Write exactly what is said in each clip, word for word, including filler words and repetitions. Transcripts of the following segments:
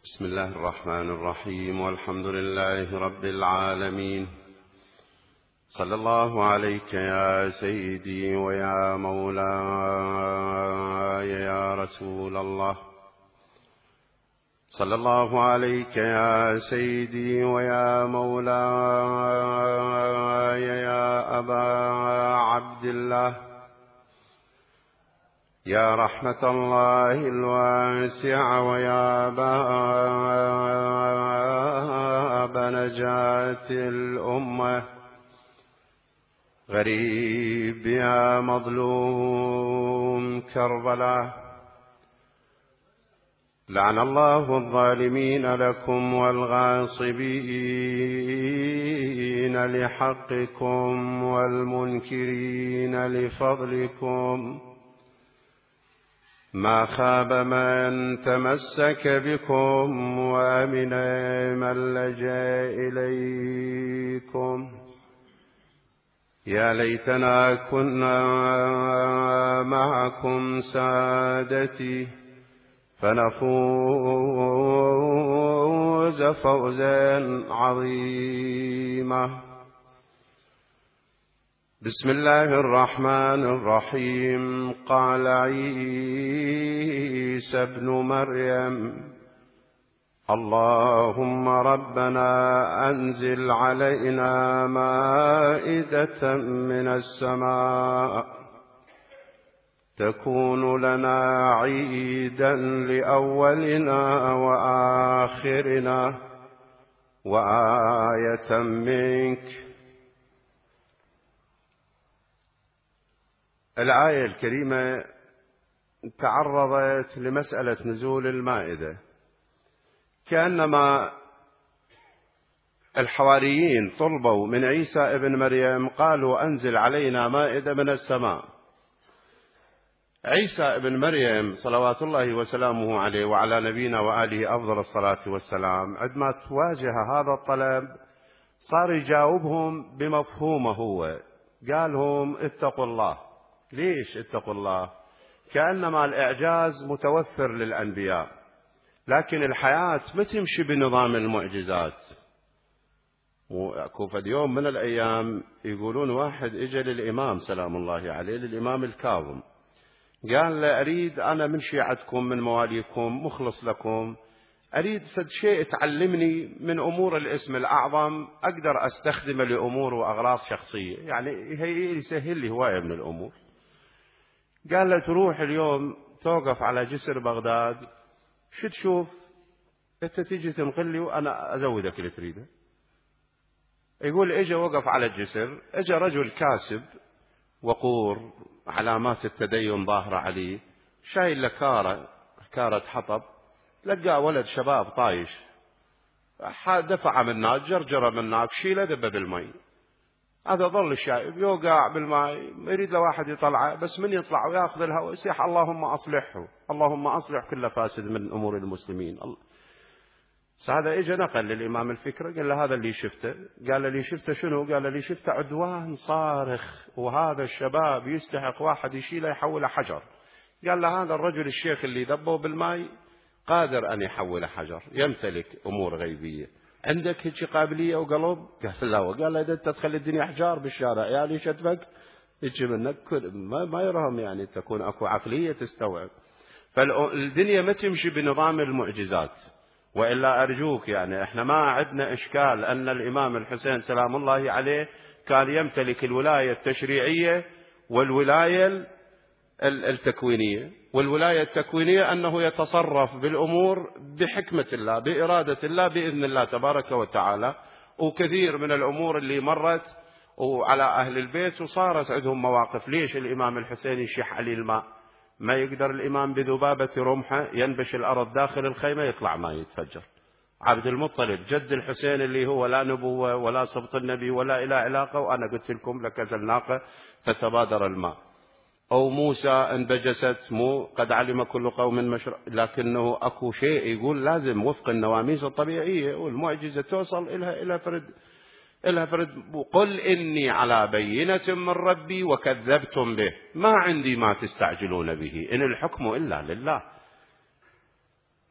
بسم الله الرحمن الرحيم، والحمد لله رب العالمين. صلى الله عليك يا سيدي ويا مولاي يا رسول الله. صلى الله عليك يا سيدي ويا مولاي يا أبا عبد الله، يا رحمة الله الواسعة ويا باب نجاة الأمة، غريب يا مظلوم كربلاء. لعن الله الظالمين لكم والغاصبين لحقكم والمنكرين لفضلكم. ما خاب من تمسك بكم وأمن من لجأ إليكم. يا ليتنا كنا معكم سادتي فنفوز فوزا عظيما. بسم الله الرحمن الرحيم. قال عيسى ابن مريم: اللهم ربنا أنزل علينا مائدة من السماء تكون لنا عيدا لأولنا وآخرنا وآية منك. الآية الكريمة تعرضت لمسألة نزول المائدة، كأنما الحواريين طلبوا من عيسى ابن مريم، قالوا أنزل علينا مائدة من السماء. عيسى ابن مريم صلوات الله وسلامه عليه وعلى نبينا وآله أفضل الصلاة والسلام، عندما تواجه هذا الطلب صار يجاوبهم بمفهومه هو، قالهم اتقوا الله. ليش اتقوا الله؟ كأنما الإعجاز متوفر للأنبياء، لكن الحياة ما تمشي بنظام المعجزات. وأكو فد يوم من الأيام يقولون واحد إجا للإمام سلام الله عليه، للإمام الكاظم، قال له أريد أنا من شيعتكم من مواليكم مخلص لكم، أريد فد شيء تعلمني من أمور الاسم الأعظم أقدر أستخدمه لأمور وأغراض شخصية، يعني يسهل لي هواية من الأمور. قال له تروح اليوم توقف على جسر بغداد، شو تشوف؟ انت تيجي تنقل لي وأنا أزودك اللي تريده. يقول اجا وقف على الجسر، اجا رجل كاسب وقور، علامات التدين ظاهرة عليه، شايل له كارة كارة حطب، لقى ولد شباب طايش، دفع من هناك جرجره من هناك، شيله دبه بالمي. هذا ظل شايب يوقع بالماء، يريد له واحد يطلعه، بس من يطلع وياخذ الهواء يصيح اللهم أصلحه، اللهم أصلح كل فاسد من أمور المسلمين. هذا إجا نقل للإمام الفكرة، قال له هذا اللي شفته. قال له اللي شفته شنو؟ قال له اللي شفته عدوان صارخ، وهذا الشباب يستحق واحد يشيله يحوله حجر. قال له هذا الرجل الشيخ اللي دبه بالماء قادر أن يحوله حجر، يمتلك أمور غيبية. عندك هيك قابلية وقلب؟ قال لا. وقال له إذا أنت تخلي الدنيا أحجار بالشارع يعني شتفك هيك منك ما, ما يرهم، يعني تكون أكو عقلية تستوعب. فالدنيا ما تمشي بنظام المعجزات. وإلا أرجوك، يعني إحنا ما عندنا إشكال أن الإمام الحسين سلام الله عليه كان يمتلك الولاية التشريعية والولاية التكوينية. والولاية التكوينية أنه يتصرف بالأمور بحكمة الله بإرادة الله بإذن الله تبارك وتعالى. وكثير من الأمور اللي مرت وعلى أهل البيت وصارت عندهم مواقف. ليش الإمام الحسين يشح عليه الماء؟ ما يقدر الإمام بذبابة رمحة ينبش الأرض داخل الخيمة يطلع ما يتفجر. عبد المطلب جد الحسين اللي هو لا نبوة ولا سبط النبي ولا إلى علاقة، وأنا قلت لكم لكذا الناقة فتبادر الماء. أو موسى انبجست، مو قد علم كل قوم مشرب، لكنه أكو شيء يقول لازم وفق النواميس الطبيعية والمعجزة توصل إلها إلى فرد إلها فرد. قل إني على بينة من ربي وكذبتم به ما عندي ما تستعجلون به إن الحكم إلا لله.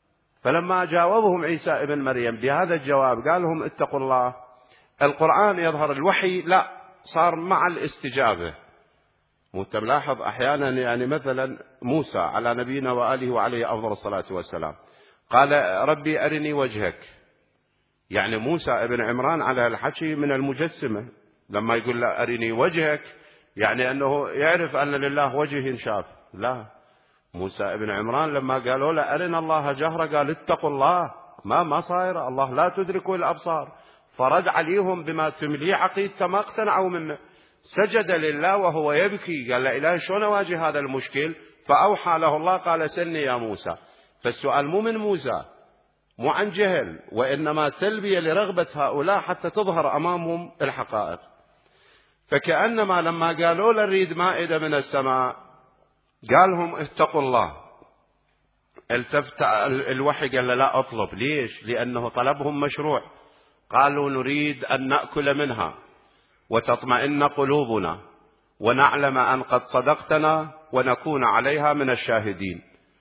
فلما جاوبهم عيسى ابن مريم بهذا الجواب قال لهم اتقوا الله، القرآن يظهر الوحي لا صار مع الاستجابة. وانت ملاحظ أحيانا يعني مثلا موسى على نبينا وآله وعليه أفضل الصلاة والسلام قال ربي أرني وجهك، يعني موسى ابن عمران على الحكي من المجسمة لما يقول له أرني وجهك يعني أنه يعرف أن لله وجه ينشاف. لا، موسى ابن عمران لما قالوا له أرنا الله جهرة قال اتقوا الله، ما ما صاير الله لا تدركه الأبصار، فرد عليهم بما تمليه عقيدته ما اقتنعوا منه، سجد لله وهو يبكي قال لا إله شلون أواجه هذا المشكل، فأوحى له الله قال سلني يا موسى. فالسؤال مو من موسى مو عن جهل، وإنما تلبية لرغبة هؤلاء حتى تظهر أمامهم الحقائق. فكأنما لما قالوا له نريد مائدة من السماء قال لهم اتقوا الله، التفت الوحي قال له لا أطلب. ليش؟ لأنه طلبهم مشروع، قالوا نريد أن نأكل منها وتطمئن قلوبنا ونعلم أن قد صدقتنا ونكون عليها من الشاهدين.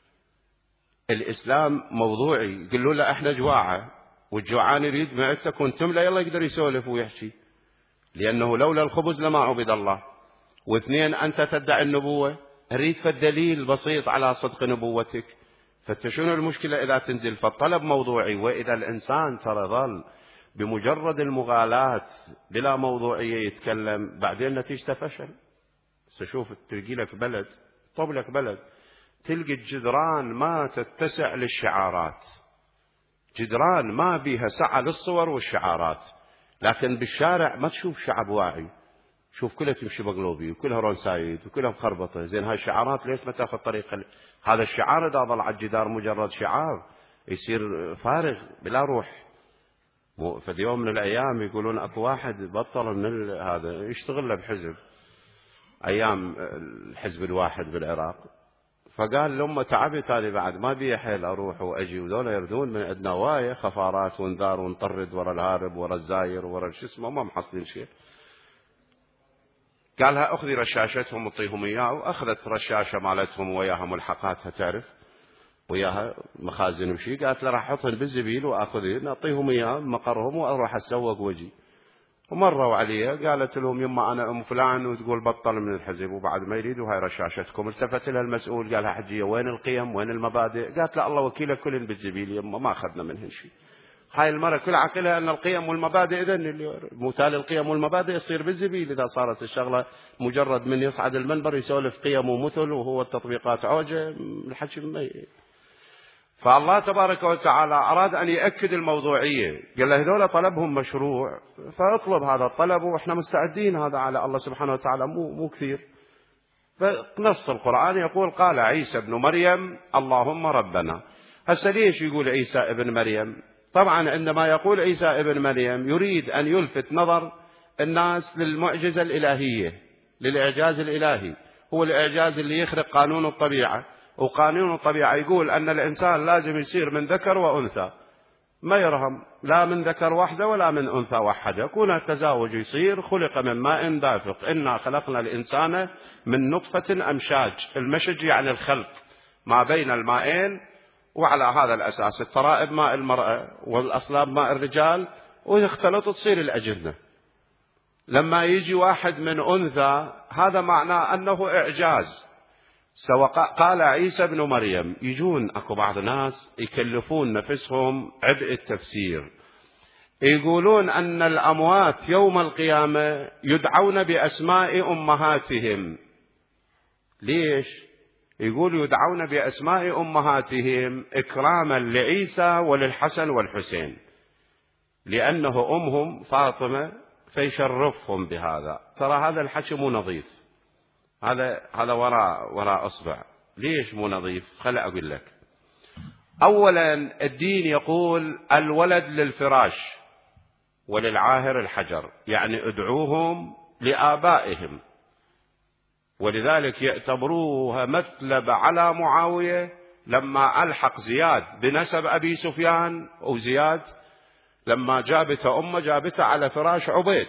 الإسلام موضوعي، قالوا له احنا جواعة والجوعان يريد معدتكم تملى يلا يقدر يسولف ويحكي، لأنه لولا الخبز لما عبد الله. واثنين أنت تدعي النبوة، أريد فالدليل بسيط على صدق نبوتك. فتشون المشكلة إذا تنزل فالطلب موضوعي، وإذا الإنسان ترى ظل بمجرد المغالاة بلا موضوعية يتكلم بعدين نتيجته فشل. سشوف تلقي لك بلد طب لك بلد تلقي الجدران ما تتسع للشعارات، جدران ما بيها سعة للصور والشعارات، لكن بالشارع ما تشوف شعب واعي، شوف كلها تمشي بقلوبي وكلها رون سايد وكلها مخربطة. زين هاي الشعارات ليش ما تاخذ طريقة؟ هذا الشعار إذا ظل على الجدار مجرد شعار يصير فارغ بلا روح. ففي يوم من الأيام يقولون أكو واحد بطل من هذا يشتغل له بحزب أيام الحزب الواحد بالعراق، فقال لما تعبت أنا بعد ما بي حيل أروح وأجي وذولا يردون من عندنا واية خفارات وانذار ونطرد ورا الهارب ورا الزاير ورا شو اسمه ما محصلين شيء. قالها أخذي رشاشتهم وطيهم إياه، وأخذت رشاشة مالتهم وياها ملحقاتها تعرف وياها مخازن وشي، قالت له راح أحطهن بالزبيل وأخذهن أعطيهم إياه مقرهم وأروح أسوق وجي. ومروا عليها قالت لهم يما أنا أم فلان وتقول بطل من الحزب وبعد ما يريدوا هاي رشاشتكم. التفت لها المسؤول قالها حجية وين القيم وين المبادئ؟ قالت لا الله وكيلك كلهن بالزبيل يما ما أخذنا منهن شيء. هاي المرة كل عقلها أن القيم والمبادئ إذن مثال القيم والمبادئ يصير بالزبيل إذا صارت الشغلة مجرد من يصعد المنبر يسولف قيم ومثل وهو التطبيقات عوجة الحكي مي. فالله تبارك وتعالى أراد أن يأكد الموضوعية، قال له هذول طلبهم مشروع فاطلب هذا الطلب وإحنا مستعدين هذا على الله سبحانه وتعالى مو مو كثير. فنص القرآن يقول قال عيسى ابن مريم اللهم ربنا. هسه ليش يقول عيسى ابن مريم؟ طبعا عندما يقول عيسى ابن مريم يريد أن يلفت نظر الناس للمعجزة الإلهية، للإعجاز الإلهي، هو الإعجاز اللي يخرق قانون الطبيعة. وقانون الطبيعة يقول أن الإنسان لازم يصير من ذكر وأنثى، ما يرهم لا من ذكر واحدة ولا من أنثى واحدة، كون التزاوج يصير خلق من ماء دافق إنا خلقنا الإنسان من نطفة أمشاج. المشج يعني الخلط ما بين المائين، وعلى هذا الأساس الترائب ماء المرأة والأصلاب ماء الرجال ويختلط تصير الأجنة. لما يجي واحد من أنثى هذا معناه أنه إعجاز. سواء قال عيسى ابن مريم يجون أكو بعض الناس يكلفون نفسهم عبء التفسير، يقولون أن الأموات يوم القيامة يدعون بأسماء أمهاتهم. ليش؟ يقول يدعون بأسماء أمهاتهم إكراما لعيسى وللحسن والحسين، لأنه أمهم فاطمة فيشرفهم بهذا. ترى هذا الحكي مو نظيف، هذا هذا وراء وراء أصبع. ليش مو نظيف؟ خل أقول لك. أولا الدين يقول الولد للفراش وللعاهر الحجر، يعني ادعوهم لآبائهم، ولذلك يعتبروها مثلب على معاوية لما ألحق زياد بنسب أبي سفيان، وزياد لما جابته أمه جابته على فراش عبيد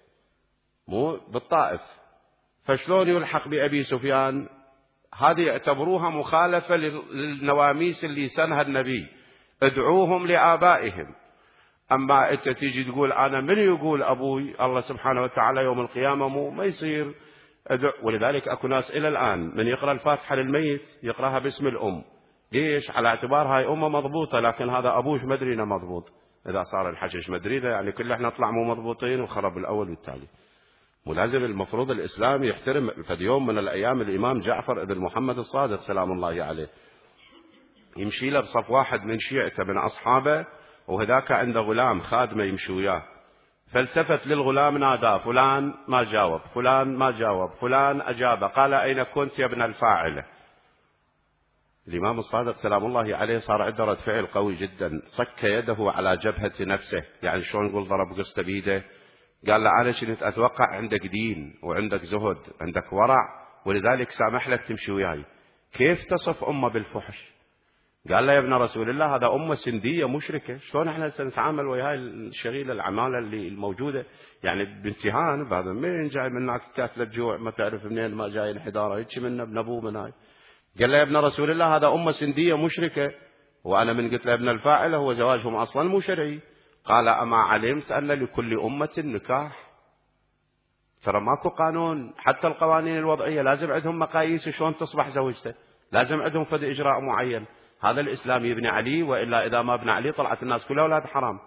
مو بالطائف، فشلون يلحق بأبي سفيان؟ هذه يعتبروها مخالفة للنواميس اللي سنها النبي، ادعوهم لآبائهم. أما أنت تيجي تقول أنا من يقول أبوي الله سبحانه وتعالى يوم القيامة مو ما يصير أدعو. ولذلك أكو ناس إلى الآن من يقرأ الفاتحة للميت يقرأها باسم الأم. ليش؟ على اعتبار هاي أمه مضبوطة، لكن هذا أبوش مدرينا مضبوط. إذا صار الحشش مدرينا يعني كل احنا نطلع مو مضبوطين وخرب الأول والتالي. ولازم المفروض الإسلام يحترم. فد يوم من الأيام الإمام جعفر ابن محمد الصادق سلام الله عليه يمشي له بصف واحد من شيعته من أصحابه، وهذاك عنده غلام خادمه يمشي وياه، فالتفت للغلام ناداه فلان ما جاوب، فلان ما جاوب، فلان أجاب، قال أين كنت يا ابن الفاعل؟ الإمام الصادق سلام الله عليه صار عنده رد فعل قوي جدا، صك يده على جبهة نفسه، يعني شلون نقول ضرب قسطه بيده. قال له أنا كنت أتوقع عندك دين وعندك زهد عندك ورع، ولذلك سامح لك تمشي وياي، كيف تصف أمه بالفحش؟ قال له يا ابن رسول الله هذا أمة سندية مشركة، شلون احنا سنتعامل ويا هاي الشغيلة العمالة اللي الموجودة؟ يعني بامتهان هذا مين جاي منك كاتلة جوع ما تعرف منين ما جاي انحدارة هيك من ابن أبوه من هاي. قال له يا ابن رسول الله هذا أمة سندية مشركة، وأنا من قلت له ابن الفاعل هو زواجهم أصلا مو شرعي. قال أما علمت أن لكل أمة نكاح؟ ترى ماكو قانون، حتى القوانين الوضعية لازم عندهم مقاييس شلون تصبح زوجته، لازم عندهم فد إجراء معين. هذا الإسلام يبني عليه، وإلا إذا ما بنى عليه طلعت الناس كلها أولاد حرام.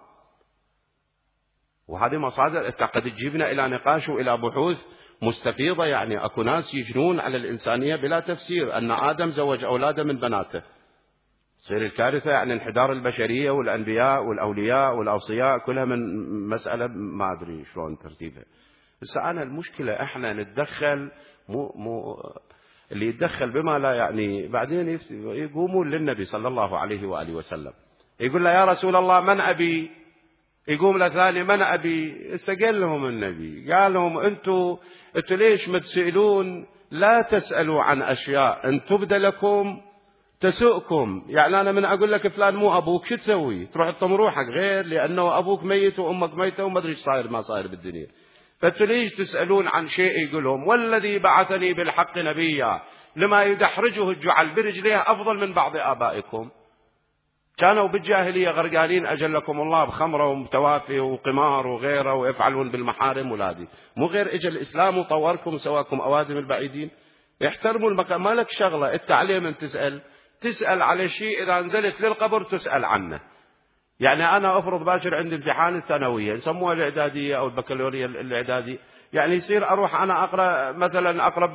وهذه مصادر قد تجيبنا إلى نقاش وإلى بحوث مستفيضة. يعني أكو ناس يجنون على الإنسانية بلا تفسير، أن آدم زوج أولاده من بناته، تصير الكارثة. يعني انحدار البشرية والأنبياء والأولياء والأوصياء كلها من مسألة ما أدري شلون ترتيبها. بس أنا المشكلة إحنا نتدخل، مو مو اللي يتدخل بما لا يعني بعدين يقومون للنبي صلى الله عليه وآله وسلم يقول له يا رسول الله من أبي؟ يقوم له ثاني من أبي؟ استقل لهم النبي قال لهم أنتوا أنتوا ليش ما تسألون؟ لا تسألوا عن أشياء إن تبدى لكم تسؤكم. يعني أنا من أقول لك فلان مو أبوك شو تسوي؟ تروح تطم روحك غير لأنه أبوك ميت وأمك ميتة وما أدري إيش صاير ما صاير بالدنيا. فأنتوا ليش تسألون عن شيء؟ يقولهم والذي بعثني بالحق نبيا لما يدحرجه الجعل برجليه أفضل من بعض آبائكم. كانوا بالجاهلية غرقانين أجلكم الله بخمرة ومتوافي وقمار وغيره ويفعلون بالمحارم ولادي، مو غير إجا الإسلام وطوركم وسواكم أوادم البعيدين. يحترموا المكان. مالك شغلة التعليم أن تسأل تسأل على شيء إذا نزلت للقبر تسأل عنه. يعني أنا أفرض باكر عندي امتحان الثانوية يسموها الإعدادية أو البكالوريا الإعدادي، يعني يصير أروح أنا أقرأ مثلا أقرأ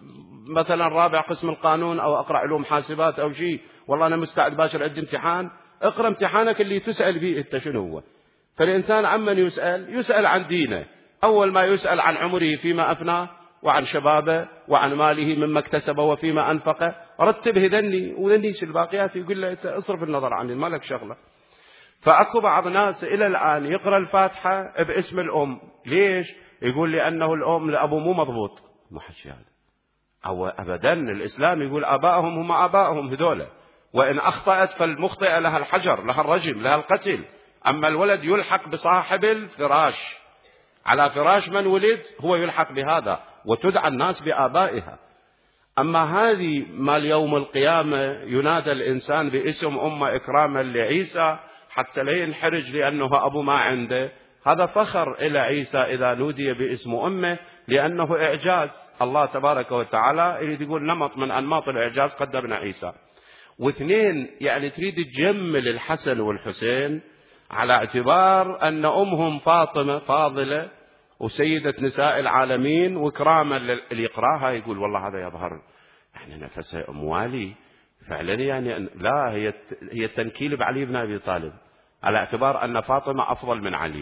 مثلا رابع قسم القانون أو أقرأ علوم حاسبات أو شيء، والله أنا مستعد باكر عندي امتحان. اقرأ امتحانك اللي تسأل فيه أنت شنو هو. فالإنسان عمن يسأل يسأل عن دينه، أول ما يسأل عن عمره فيما أفناه وعن شبابه وعن ماله مما اكتسبه وفيما أنفقه. رتبه ذني وذنيش الباقيات يقول له اصرف النظر عني ما لك شغلة. فأكو بعض الناس إلى الآن يقرأ الفاتحة باسم الأم. ليش؟ يقول لأنه الأم لأبو مو مضبوط. ما حكي هذا أو أبدا. الإسلام يقول آبائهم هم آبائهم هذولا، وإن أخطأت فالمخطئة لها الحجر لها الرجم لها القتل. أما الولد يلحق بصاحب الفراش، على فراش من ولد هو يلحق بهذا، وتدعى الناس بآبائها. أما هذه ما اليوم القيامة ينادى الإنسان باسم أمه إكراما لعيسى حتى لا ينحرج لأنه أبو ما عنده، هذا فخر إلى عيسى إذا نودي باسم أمه، لأنه إعجاز. الله تبارك وتعالى يريد يقول نمط من أنماط الإعجاز قدمنا عيسى. واثنين يعني تريد تجمل الحسن والحسين على اعتبار أن أمهم فاطمة فاضلة وسيدة نساء العالمين، وإكراما اللي يقراها يقول والله هذا يظهر يعني نفسه أموالي فعلا. يعني لا، هي هي التنكيل بعلي بن أبي طالب على اعتبار أن فاطمة أفضل من علي،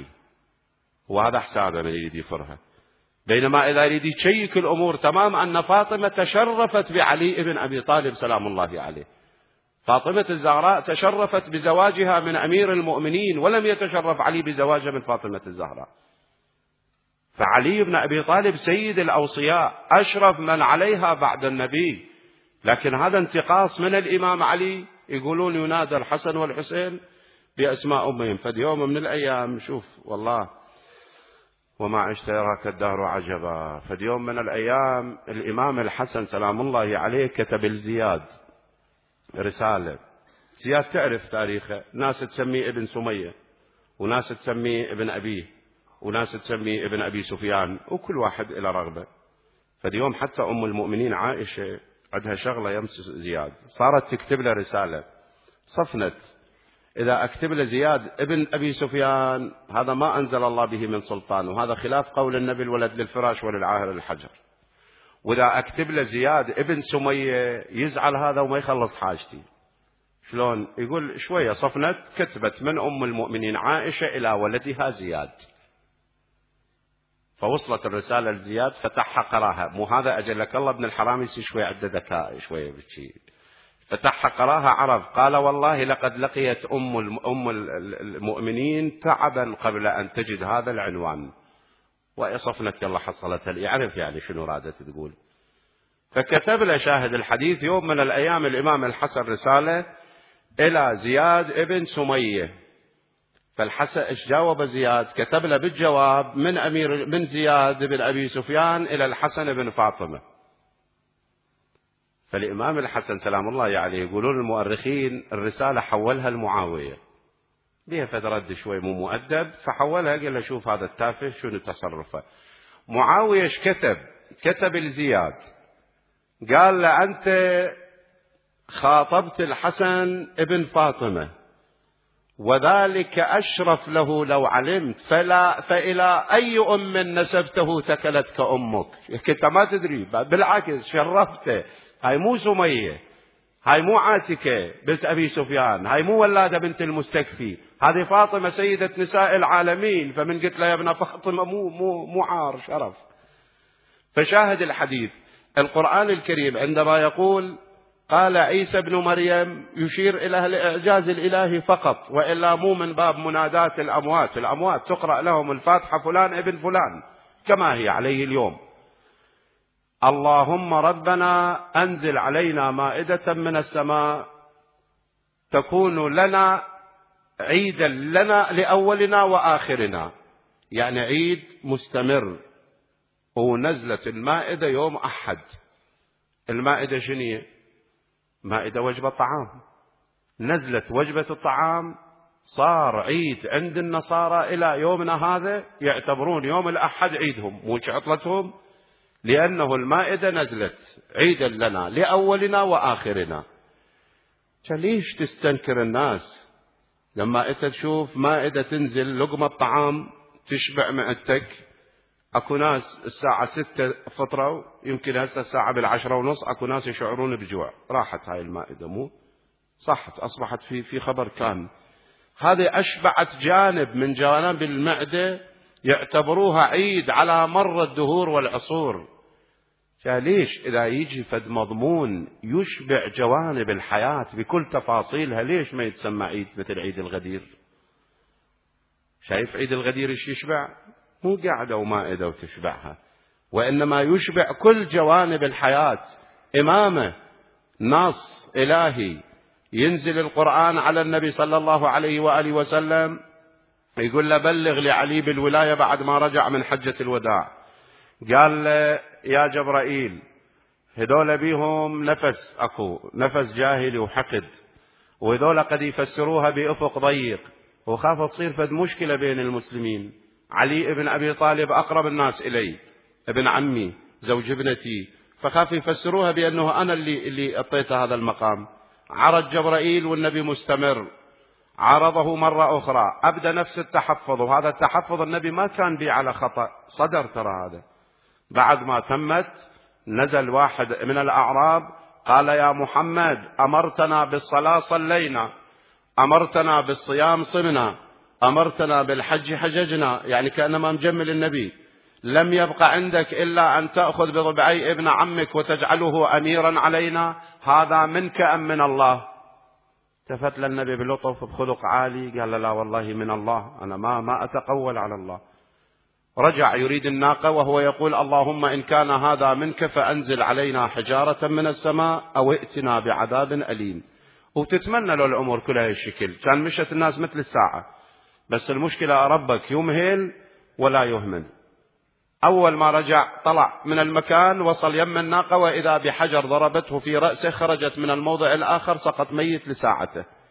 وهذا حسابه من يريد يفرها. بينما إذا يريد يشيك الأمور تمام أن فاطمة تشرفت بعلي بن أبي طالب سلام الله عليه. فاطمة الزهراء تشرفت بزواجها من أمير المؤمنين، ولم يتشرف علي بزواجها من فاطمة الزهراء. فعلي بن أبي طالب سيد الأوصياء أشرف من عليها بعد النبي. لكن هذا انتقاص من الإمام علي. يقولون ينادى الحسن والحسين بأسماء أمهم. فاليوم من الأيام شوف والله وما عشت يراك الدهر عجبا. فاليوم من الأيام الإمام الحسن سلام الله عليه كتب الزياد رسالة زياد تعرف تاريخه، ناس تسميه ابن سمية، وناس تسميه ابن أبيه، وناس تسميه ابن أبي سفيان، وكل واحد إلى رغبة. فاليوم حتى أم المؤمنين عائشة عندها شغلة يمس زياد، صارت تكتب له رسالة صفنت: إذا أكتب له زياد ابن أبي سفيان هذا ما أنزل الله به من سلطان، وهذا خلاف قول النبي: الولد للفراش وللعاهر للحجر. وإذا أكتب له زياد ابن سمية يزعل هذا وما يخلص حاجتي. شلون؟ يقول شوية صفنت، كتبت من أم المؤمنين عائشة إلى ولدها زياد، فوصلت الرسالة لزياد، فتحها قراها. مو هذا أجلك الله ابن الحرام يصير شوي عنده ذكاء شوية بشي، فتحها قراها عرف. قال: والله لقد لقيت أم أم المؤمنين تعبا قبل أن تجد هذا العنوان. وصفنت يلا حصلتها، يعرف يعني شنو رادت تقول. فكتب له شاهد الحديث يوم من الأيام الإمام الحسن رسالة إلى زياد ابن سمية. فالحسن ايش جاوب زياد؟ كتب له بالجواب: من أمير من زياد بن أبي سفيان إلى الحسن بن فاطمة. فالإمام الحسن سلام الله عليه يعني يقولون المؤرخين الرسالة حولها لمعاوية، بيها فدرد شوي مو مؤدب، فحولها قال له: شوف هذا التافه شنو تصرفه. معاوية ايش كتب؟ كتب لزياد قال له: أنت خاطبت الحسن ابن فاطمة وذلك أشرف له لو علمت، فلا فإلى أي أم نسبته تكلتك أمك. كنت ما تدري، بالعكس شرفته. هاي مو سمية، هاي مو عاتكة بنت أبي سفيان، هاي مو ولادة بنت المستكفي، هذه فاطمة سيدة نساء العالمين. فمن قلت له يا ابن فاطمة مو مو مو عار شرف. فشاهد الحديث القرآن الكريم عندما يقول قال عيسى ابن مريم يشير إلى الإعجاز الإلهي فقط، وإلا مو من باب منادات الأموات. الأموات تقرأ لهم الفاتحة فلان ابن فلان كما هي عليه اليوم. اللهم ربنا أنزل علينا مائدة من السماء تكون لنا عيدا لنا لأولنا وآخرنا، يعني عيد مستمر. ونزلت المائدة يوم أحد. المائدة شنية؟ مائدة وجبة طعام. نزلت وجبة الطعام، صار عيد عند النصارى إلى يومنا هذا، يعتبرون يوم الأحد عيدهم مو عطلتهم، لأنه المائدة نزلت عيدا لنا لأولنا وآخرنا. ليش تستنكر الناس لما أنت تشوف مائدة تنزل لقمة طعام تشبع معدتك؟ أكو ناس الساعة ستة فطروا، يمكن هسه الساعة بالعشرة ونص أكو ناس يشعرون بجوع، راحت هاي المائدة مو صحت، أصبحت في في خبر كان. هذه أشبعت جانب من جوانب المعدة، يعتبروها عيد على مر الدهور والعصور. ليش إذا يجي فد مضمون يشبع جوانب الحياة بكل تفاصيلها، ليش ما يتسمى عيد مثل عيد الغدير؟ شايف عيد الغدير ايش يشبع؟ مو قاعدة ومائدة وتشبعها، وإنما يشبع كل جوانب الحياة. إمامه نص إلهي، ينزل القرآن على النبي صلى الله عليه وآله وسلم يقول له بلغ لعلي بالولاية بعد ما رجع من حجة الوداع. قال له يا جبرائيل هذول بيهم نفس، أكو نفس جاهلي وحقد، وهذول قد يفسروها بأفق ضيق، وخاف تصير فد مشكلة بين المسلمين. علي ابن أبي طالب أقرب الناس إلي، ابن عمي زوج ابنتي، فخاف يفسروها بأنه أنا اللي اللي أعطيت هذا المقام. عرض جبرائيل والنبي مستمر، عرضه مرة أخرى، أبدأ نفس التحفظ، وهذا التحفظ النبي ما كان بي على خطأ، صدر ترى هذا. بعد ما تمت نزل واحد من الأعراب قال يا محمد أمرتنا بالصلاة صلينا، أمرتنا بالصيام صمنا، أمرتنا بالحج حججنا، يعني كأنما مجمل النبي. لم يبقى عندك إلا أن تأخذ بضبعي ابن عمك وتجعله أميرا علينا، هذا منك أم من الله؟ التفت للنبي بلطف بخلق عالي قال لا والله من الله، أنا ما ما أتقول على الله. رجع يريد الناقة وهو يقول اللهم إن كان هذا منك فأنزل علينا حجارة من السماء أو ائتنا بعذاب أليم. وتتمنى له الأمور كلها الشكل، كان مشت الناس مثل الساعة، بس المشكلة ربك يمهل ولا يهمل. أول ما رجع طلع من المكان وصل يم الناقة وإذا بحجر ضربته في رأسه، خرجت من الموضع الآخر سقط ميت لساعته.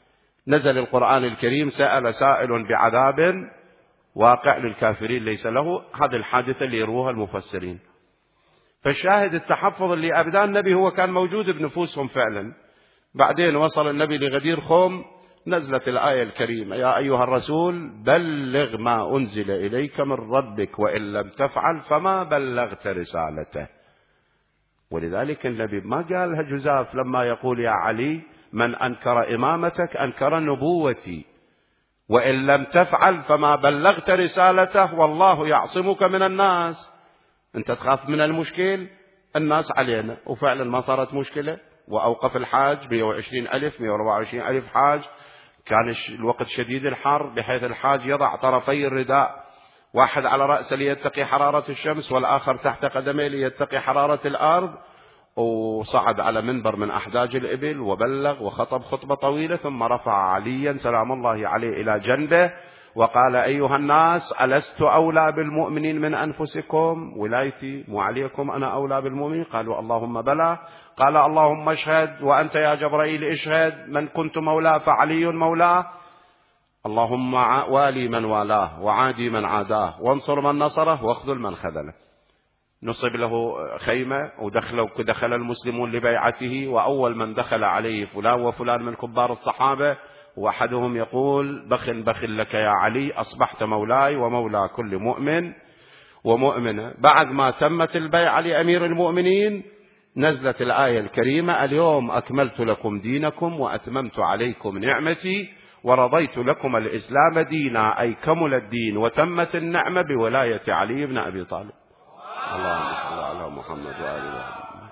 نزل القرآن الكريم سأل سائل بعذاب واقع للكافرين ليس له، هذه الحادثة اللي يروها المفسرين. فالشاهد التحفظ اللي أبداه النبي هو كان موجود بنفوسهم فعلا. بعدين وصل النبي لغدير خوم، نزلت الآية الكريمة: يا أيها الرسول بلغ ما أنزل إليك من ربك وإن لم تفعل فما بلغت رسالته. ولذلك النبي ما قالها جزاف لما يقول يا علي من أنكر إمامتك أنكر نبوتي، وإن لم تفعل فما بلغت رسالته والله يعصمك من الناس. أنت تخاف من المشكل، الناس علينا، وفعلا ما صارت مشكلة. وأوقف الحاج مئة وعشرين ألف مئة وأربعة وعشرين ألف حاج. كان الوقت شديد الحر بحيث الحاج يضع طرفي الرداء، واحد على رأسه ليتقي حرارة الشمس والآخر تحت قدميه ليتقي حرارة الأرض. وصعد على منبر من أحداج الإبل وبلغ وخطب خطبة طويلة، ثم رفع عليا سلام الله عليه إلى جنبه وقال: أيها الناس ألست أولى بالمؤمنين من أنفسكم؟ ولايتي مو عليكم، أنا أولى بالمؤمنين. قالوا اللهم بلى. قال: اللهم اشهد، وأنت يا جبرائيل اشهد، من كنت مولاه فعلي مولاه. اللهم والي من والاه وعادي من عاداه وانصر من نصره واخذل من خذله. نصب له خيمة ودخل دخل المسلمون لبيعته، وأول من دخل عليه فلان وفلان من كبار الصحابة، وأحدهم يقول: بخ بخ لك يا علي، أصبحت مولاي ومولى كل مؤمن ومؤمنة. بعد ما تمت البيعة لأمير المؤمنين نزلت الآية الكريمة: اليوم أكملت لكم دينكم وأتممت عليكم نعمتي ورضيت لكم الإسلام دينا، أي كمل الدين وتمت النعمة بولاية علي بن أبي طالب. اللهم صل على محمد وآل محمد.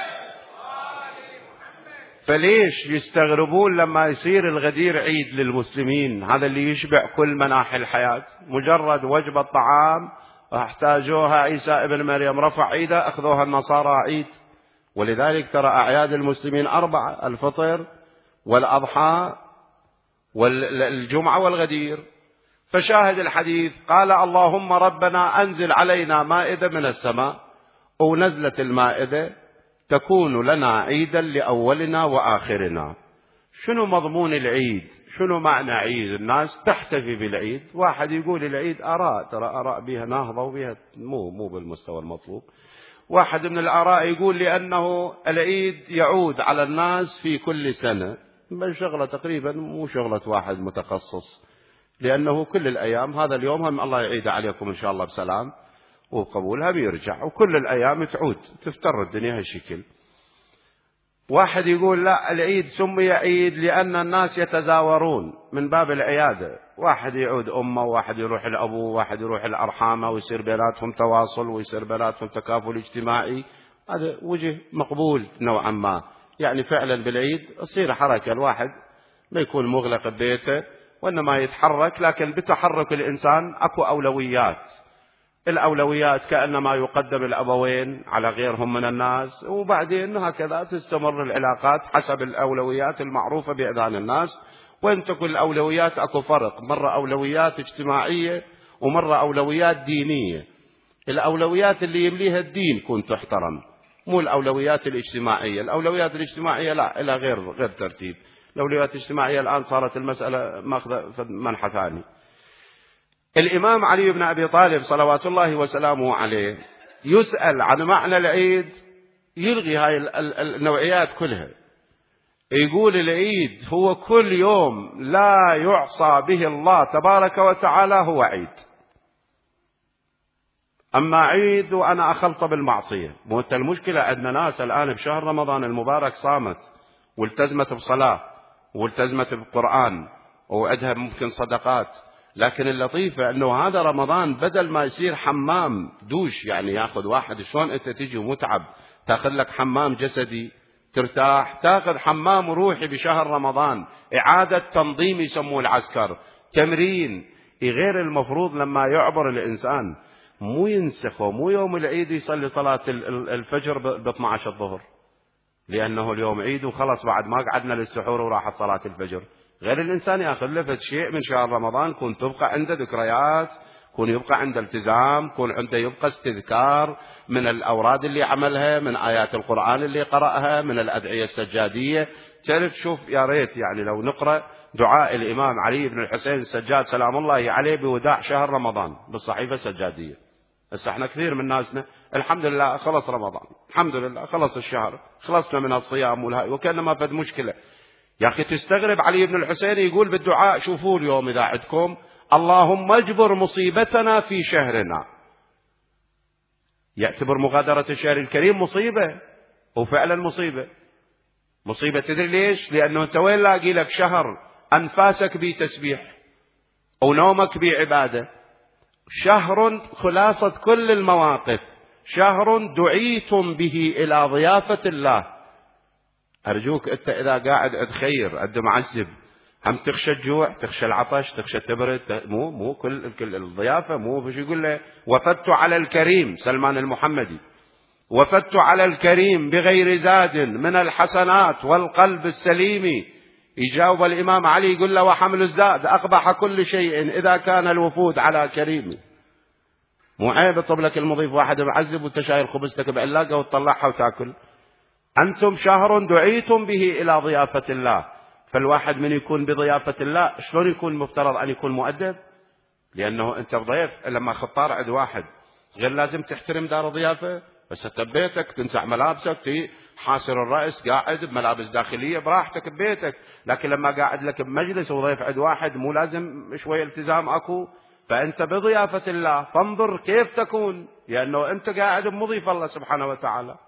فليش يستغربون لما يصير الغدير عيد للمسلمين؟ هذا اللي يشبع كل مناحي الحياة. مجرد وجبة طعام احتاجوها عيسى ابن مريم رفع عيده، أخذوها النصارى عيد. ولذلك ترى أعياد المسلمين أربعة: الفطر والأضحى والجمعة والغدير. فشاهد الحديث قال: اللهم ربنا أنزل علينا مائدة من السماء. ونزلت المائدة تكون لنا عيدا لأولنا وآخرنا. شنو مضمون العيد؟ شنو معنى عيد؟ الناس تحتفي بالعيد. واحد يقول العيد آراء، ترى آراء بها نهضة وبها مو مو بالمستوى المطلوب. واحد من الآراء يقول لأنه العيد يعود على الناس في كل سنة. بل شغلة تقريبا مو شغلة واحد متخصص، لأنه كل الأيام هذا اليوم هم الله يعيد عليكم إن شاء الله بسلام وقبولها بيرجع، وكل الأيام تعود تفتر الدنيا هالشكل. واحد يقول لا، العيد سمي عيد لأن الناس يتزاورون من باب العيادة، واحد يعود أمه وواحد يروح لأبوه وواحد يروح لأرحامه ويصير بيناتهم تواصل ويصير بيناتهم تكافل اجتماعي. هذا وجه مقبول نوعا ما، يعني فعلا بالعيد تصير حركة، الواحد ما يكون مغلق ببيته وإنما يتحرك، لكن بتحرك الإنسان أكو أولويات. الأولويات كأنما يقدم الأبوين على غيرهم من الناس، وبعدين هكذا تستمر العلاقات حسب الأولويات المعروفة بأذهان الناس. وإن تكون الأولويات أكو فرق، مرة أولويات اجتماعية ومرة أولويات دينية. الأولويات اللي يمليها الدين كن تحترم، مو الأولويات الاجتماعية. الأولويات الاجتماعية لا، إلى غير غير ترتيب. الأولويات الاجتماعية الآن صارت المسألة ماخذة في منحى ثاني. الإمام علي بن أبي طالب صلوات الله وسلامه عليه يسأل عن معنى العيد، يلغي هاي النوعيات كلها. يقول العيد هو كل يوم لا يعصى به الله تبارك وتعالى هو عيد. أما عيد وأنا أخلص بالمعصية. مو المشكلة أن ناس الآن بشهر رمضان المبارك صامت والتزمت بصلاة والتزمت بقرآن وعندها ممكن صدقات، لكن اللطيفة أنه هذا رمضان بدل ما يصير حمام دوش، يعني ياخذ واحد، شلون أنت تجي متعب تاخذ لك حمام جسدي ترتاح، تاخذ حمام روحي بشهر رمضان، إعادة تنظيم يسموه العسكر، تمرين. غير المفروض لما يعبر الإنسان مو ينسخه، مو يوم العيد يصلي صلاة الفجر ب اثني عشر الظهر لأنه اليوم عيد وخلص بعد ما قعدنا للسحور وراحت صلاة الفجر. غير الإنسان يأخذ لفت شيء من شهر رمضان كنت تبقى عنده ذكريات، كون يبقى عنده التزام، كون عنده يبقى استذكار من الأوراد اللي عملها، من آيات القرآن اللي قرأها، من الأدعية السجادية. تعرف شوف يا ريت يعني لو نقرأ دعاء الإمام علي بن الحسين السجاد سلام الله عليه بوداع شهر رمضان بالصحيفة السجادية. بس احنا كثير من ناسنا الحمد لله خلص رمضان، الحمد لله خلص الشهر، خلصنا من الصيام والهاي وكأنه ما فد مشكلة. يا أخي تستغرب علي بن الحسين يقول بالدعاء، شوفوا اليوم إذا عندكم اللهم اجبر مصيبتنا في شهرنا، يعتبر مغادرة الشهر الكريم مصيبة، وفعلا مصيبة. مصيبة تدري ليش؟ لأنه أنت وين لاقي لك شهر أنفاسك بيه تسبيح ونومك بيه عبادة، شهر خلاصة كل المواقف، شهر دعيتم به إلى ضيافة الله. أرجوك أنت إذا قاعد عند خير عند معذب هم تخشى الجوع، تخشى العطش، تخشى التبرد، مو مو كل كل الضيافة، مو فيش يقول له وفدت على الكريم سلمان المحمدي، وفدت على الكريم بغير زاد من الحسنات والقلب السليم. يجاوب الإمام علي يقول له وحمل الزاد أقبح كل شيء إذا كان الوفود على كريم. مو عيب يطلب لك المضيف واحد معذب وانت شايل خبزتك بعلاقة وتطلعها وتاكل. أنتم شهر دعيتم به إلى ضيافة الله، فالواحد من يكون بضيافة الله شلون يكون مفترض أن يكون مؤدب؟ لأنه أنت ضيف لما خطار عند واحد غير لازم تحترم دار ضيافة. بس أنت ببيتك تنزع ملابسك، تي حاسر الرأس قاعد بملابس داخلية براحتك ببيتك، لكن لما قاعد لك بمجلس وضيف عند واحد مو لازم شوية التزام أكو؟ فأنت بضيافة الله فانظر كيف تكون، لأنه أنت قاعد بمضيف الله سبحانه وتعالى.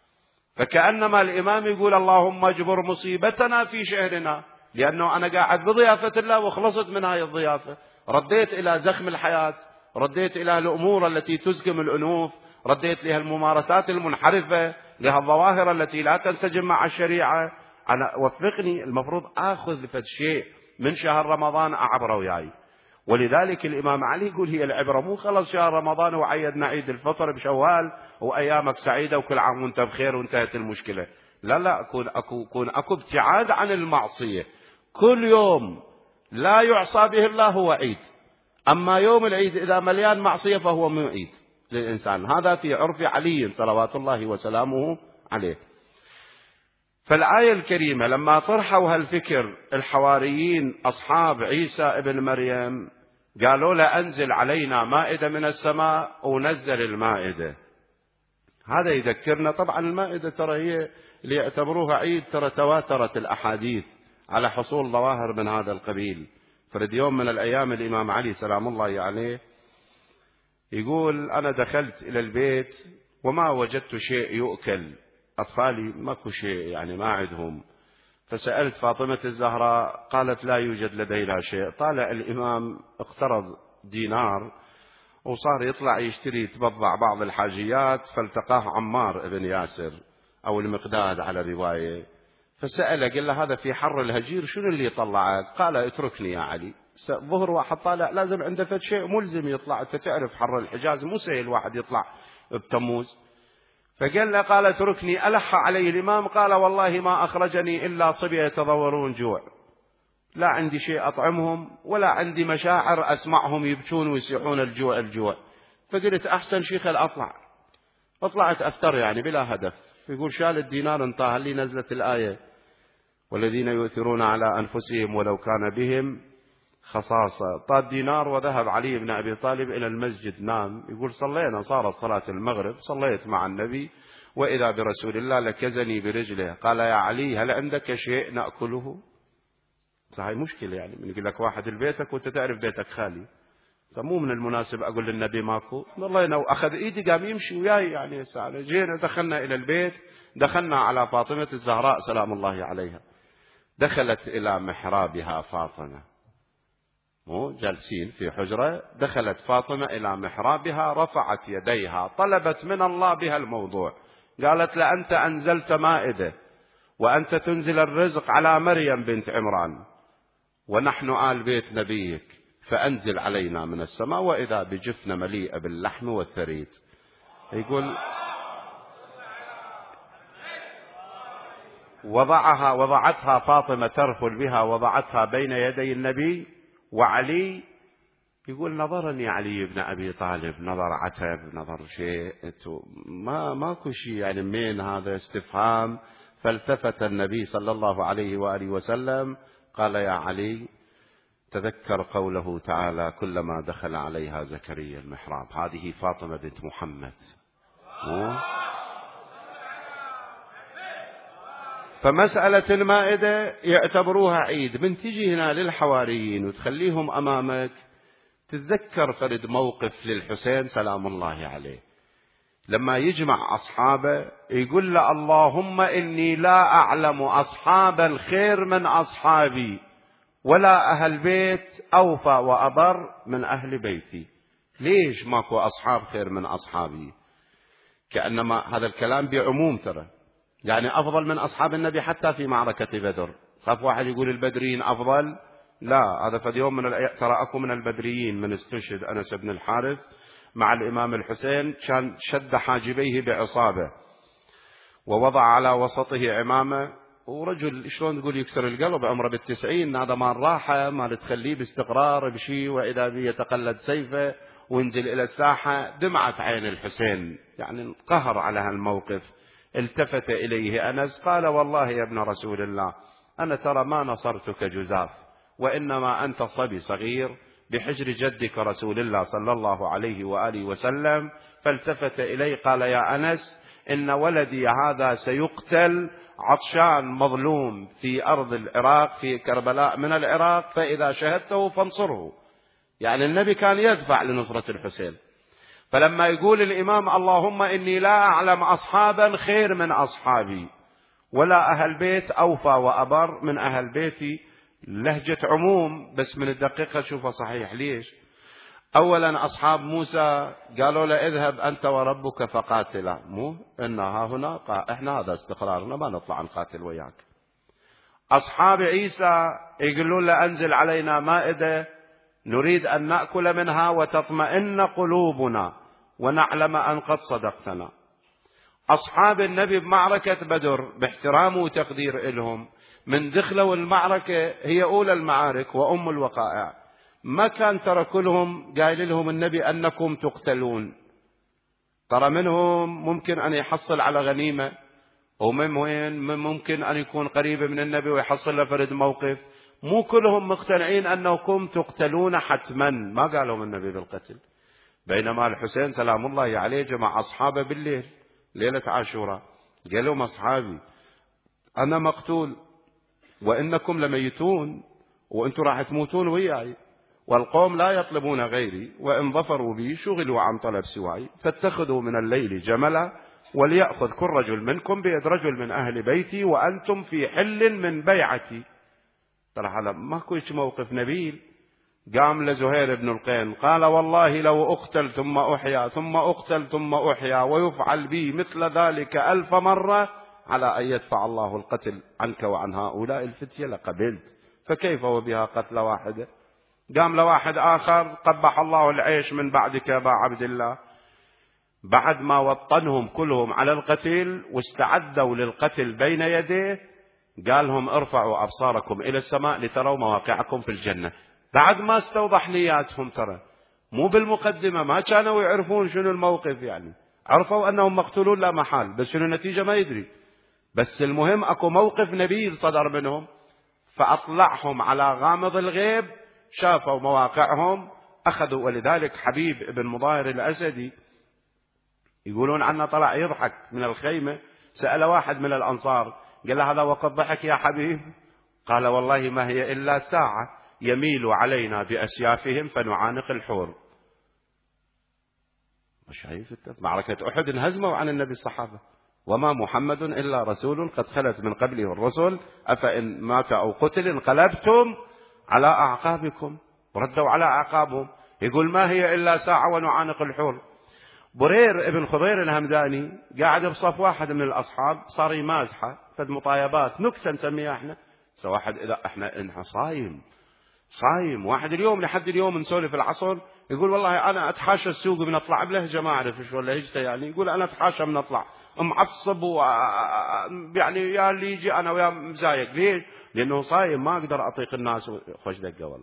فكأنما الإمام يقول اللهم اجبر مصيبتنا في شهرنا، لأنه أنا قاعد بضيافة الله وخلصت من هاي الضيافة، رديت إلى زخم الحياة، رديت إلى الأمور التي تزكم الأنوف، رديت لها الممارسات المنحرفة، لها الظواهر التي لا تنسجم مع الشريعة. أنا وفقني المفروض آخذ فد شيء من شهر رمضان أعبره وياي. ولذلك الإمام علي يقول هي العبرة مو خلص شهر رمضان وعيدنا عيد الفطر بشوال وأيامك سعيدة وكل عام وانت بخير وانتهت المشكلة. لا لا، كون أكو, كون أكو ابتعاد عن المعصية. كل يوم لا يعصى به الله هو عيد، أما يوم العيد إذا مليان معصية فهو مو عيد للإنسان. هذا في عرف علي صلوات الله وسلامه عليه. فالآية الكريمة لما طرحوا هالفكر الحواريين أصحاب عيسى ابن مريم قالوا له أنزل علينا مائدة من السماء ونزل المائدة. هذا يذكرنا طبعا المائدة ترى هي اللي يعتبروها عيد، ترى تواترت الأحاديث على حصول ظواهر من هذا القبيل. فرد يوم من الأيام الإمام علي سلام الله عليه يقول أنا دخلت إلى البيت وما وجدت شيء يؤكل، أطفالي ماكو شيء يعني ما عندهم، فسألت فاطمة الزهراء قالت لا يوجد لدينا شيء. طالع الإمام اقترض دينار وصار يطلع يشتري يتبضع بعض الحاجيات، فالتقاه عمار بن ياسر أو المقداد على رواية، فسأله قال له هذا في حر الهجير شنو اللي طلعك؟ قال اتركني يا علي. ظهر واحد طالع لازم عنده فد شيء ملزم يطلع، انت تعرف حر الحجاز مو سهل واحد يطلع بتموز. فقال له قال اتركني. ألح عليه الإمام قال والله ما أخرجني إلا صبية يتضورون جوع، لا عندي شيء أطعمهم ولا عندي مشاعر أسمعهم يبكون ويسيحون الجوع الجوع. فقلت أحسن شيء خل أطلع. فطلعت أفتر يعني بلا هدف. يقول شال الدينار انطاه اللي نزلت الآية والذين يؤثرون على أنفسهم ولو كان بهم خصاصة. طاد دينار وذهب علي بن أبي طالب إلى المسجد نام. يقول صلينا صارت صلاة المغرب، صليت مع النبي وإذا برسول الله لكزني برجله قال يا علي هل عندك شيء نأكله؟ صحيح مشكلة يعني من يقول لك واحد لبيتك وانت تعرف بيتك خالي، فمو من المناسب أقول للنبي ماكو. والله لو أخذ إيدي قام يمشي وياي يعني. جينا دخلنا إلى البيت، دخلنا على فاطمة الزهراء سلام الله عليها. دخلت إلى محرابها فاطمة، مو جالسين في حجرة، دخلت فاطمة إلى محرابها رفعت يديها طلبت من الله بها الموضوع. قالت لأنت أنزلت مائدة وأنت تنزل الرزق على مريم بنت عمران ونحن آل بيت نبيك، فأنزل علينا من السماء وإذا بجفن مليئة باللحم والثريد. يقول وضعها وضعتها فاطمة ترفل بها، وضعتها بين يدي النبي وعلي يقول نظرني علي بن أبي طالب نظر عتب نظر شيء، ما ماكو شيء يعني من هذا استفهام. فالتفت النبي صلى الله عليه وآله وسلم قال يا علي تذكر قوله تعالى كلما دخل عليها زكريا المحراب. هذه فاطمة بنت محمد. فمسألة المائدة يعتبروها عيد. من تجي هنا للحواريين وتخليهم أمامك تتذكر فرد موقف للحسين سلام الله عليه لما يجمع أصحابه يقول له اللهم إني لا أعلم أصحابا خير من أصحابي ولا أهل بيت أوفى وأبر من أهل بيتي. ليش ماكو أصحاب خير من أصحابي؟ كأنما هذا الكلام بعموم، ترى يعني أفضل من أصحاب النبي حتى في معركة بدر. خاف واحد يقول البدريين أفضل، لا، هذا في اليوم من ترى أكو من البدريين من استشهد أنس بن الحارث مع الإمام الحسين كان شد حاجبيه بعصابة ووضع على وسطه عمامة، ورجل شلون تقول يكسر القلب عمره بالتسعين، هذا ما راحة ما تخليه باستقرار بشي، وإذا بي يتقلد سيفه وينزل إلى الساحة. دمعت عين الحسين يعني قهر على هالموقف. التفت إليه أنس قال والله يا ابن رسول الله أنا ترى ما نصرتك جزاف، وإنما أنت صبي صغير بحجر جدك رسول الله صلى الله عليه وآله وسلم. فالتفت إليه قال يا أنس إن ولدي هذا سيقتل عطشان مظلوم في أرض العراق في كربلاء من العراق، فإذا شهدته فانصره. يعني النبي كان يدفع لنصرة الحسين. فلما يقول الإمام اللهم إني لا أعلم أصحابا خير من أصحابي ولا أهل بيت أوفى وأبر من أهل بيتي، لهجة عموم بس من الدقيقة شوفها صحيح. ليش؟ أولا أصحاب موسى قالوا له اذهب أنت وربك فقاتلا، مو إنها هنا إحنا هذا استقرارنا ما نطلع نقاتل وياك. أصحاب عيسى يقولون له أنزل علينا مائدة نريد أن نأكل منها وتطمئن قلوبنا ونعلم أن قد صدقتنا. أصحاب النبي بمعركة بدر باحترام وتقدير إلهم من دخلوا المعركة هي أولى المعارك وأم الوقائع، ما كان ترى كلهم قايل لهم النبي أنكم تقتلون. ترى منهم ممكن أن يحصل على غنيمة، ومن وين ممكن أن يكون قريب من النبي ويحصل له فرد موقف. مو كلهم مقتنعين أنكم تقتلون حتما، ما قالهم النبي بالقتل. بينما الحسين سلام الله عليه جمع أصحابه بالليل ليلة عاشوراء قال لهم أصحابي أنا مقتول وإنكم لميتون وإنتم راح تموتون وياي، والقوم لا يطلبون غيري، وإن ظفروا بي شغلوا عن طلب سواي، فاتخذوا من الليل جملا وليأخذ كل رجل منكم بيد رجل من أهل بيتي وأنتم في حل من بيعتي. ترى هذا ماكو موقف نبيل. قام لزهير بن القين قال والله لو أقتل ثم أحيا ثم أقتل ثم أحيا ويفعل بي مثل ذلك ألف مرة على أن يدفع الله القتل عنك وعن هؤلاء الفتية لقبلت، فكيف وبها قتل واحدة. قام لواحد آخر قبح الله العيش من بعدك يا أبا عبد الله، بعد ما وطنهم كلهم على القتل واستعدوا للقتل بين يديه قالهم ارفعوا أبصاركم إلى السماء لتروا مواقعكم في الجنة. بعد ما استوضح نياتهم، ترى مو بالمقدمة، ما كانوا يعرفون شنو الموقف، يعني عرفوا أنهم مقتولون لا محال، بس شنو النتيجة ما يدري. بس المهم أكو موقف نبيل صدر منهم فأطلعهم على غامض الغيب، شافوا مواقعهم أخذوا. ولذلك حبيب بن مظاهر الأسدي يقولون عنه طلع يضحك من الخيمة، سأل واحد من الأنصار قال له هذا وقد ضحك يا حبيب؟ قال والله ما هي إلا ساعة يميل علينا بأسيافهم فنعانق الحور. شايف معركة أحد انهزموا عن النبي الصحابة، وما محمد إلا رسول قد خلت من قبله الرسل أفإن مات أو قتل انقلبتم على أعقابكم، ردوا على أعقابهم. يقول ما هي إلا ساعة ونعانق الحور. برير ابن خضير الهمداني قاعد بصف واحد من الأصحاب صار يمازحه فد مطايبات نكتة نسميها احنا. واحد إذا احنا انها صايم صايم واحد اليوم لحد اليوم نسولف العصر يقول والله أنا أتحاشى السوق من أطلع بلهجة ما أعرف شو لهجته، يعني يقول أنا أتحاشى من أطلع معصب و يعني يا اللي يجي أنا ويا مزايق. ليش؟ لأنه صايم ما أقدر أطيق الناس. خوش دقة والله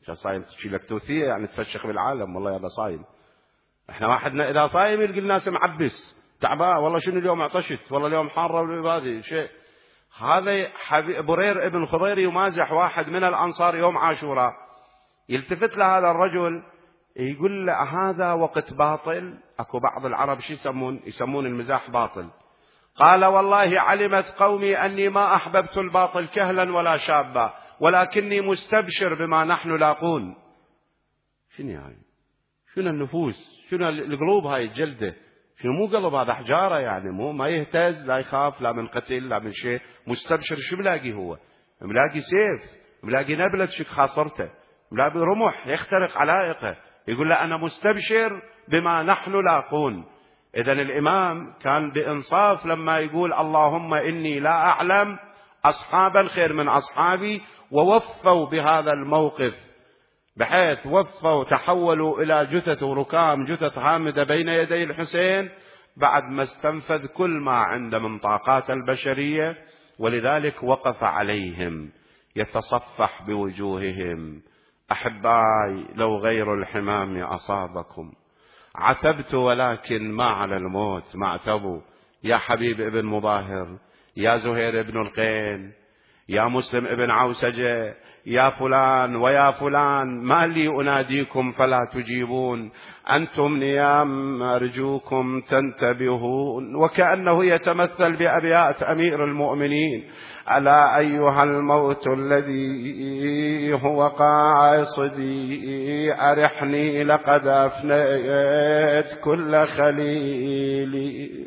عشان صايم تشي لك توثيق يعني تفشخ بالعالم والله هذا صايم. احنا واحدنا اذا صايم يلقي الناس معبس تعبان والله شنو اليوم عطشت والله اليوم حاره هذه شيء. هذا برير ابن خضير يمازح واحد من الانصار يوم عاشوراء، يلتفت لهذا الرجل يقول له هذا وقت باطل. اكو بعض العرب شو يسمون يسمون المزاح باطل. قال والله علمت قومي اني ما احببت الباطل كهلا ولا شابا ولكني مستبشر بما نحن لاقون. شنو يعني شنو النفوس شنو القلوب هاي الجلده شنو مو قلب هذا حجاره يعني مو ما يهتز لا يخاف لا من قتل لا من شيء. مستبشر شو ملاقي هو؟ ملاقي سيف ملاقي نبلة شك خاصرته ملاقي رمح يخترق علائقه. يقول له أنا مستبشر بما نحن لاقون. إذن الإمام كان بإنصاف لما يقول اللهم إني لا أعلم أصحابا خير من أصحابي، ووفوا بهذا الموقف بحيث وفوا تحولوا إلى جثث وركام جثث هامدة بين يدي الحسين بعد ما استنفذ كل ما عنده من طاقات البشرية. ولذلك وقف عليهم يتصفح بوجوههم. أحبائي لو غير الحمام أصابكم عتبت ولكن ما على الموت ما اعتبوا. يا حبيب ابن مظاهر، يا زهير ابن القين، يا مسلم ابن عوسجة، يا فلان ويا فلان، ما لي أناديكم فلا تجيبون، أنتم نيام أرجوكم تنتبهون. وكأنه يتمثل بأبيات أمير المؤمنين: ألا أيها الموت الذي هو قاصدي أرحني لقد أفنيت كل خليلي،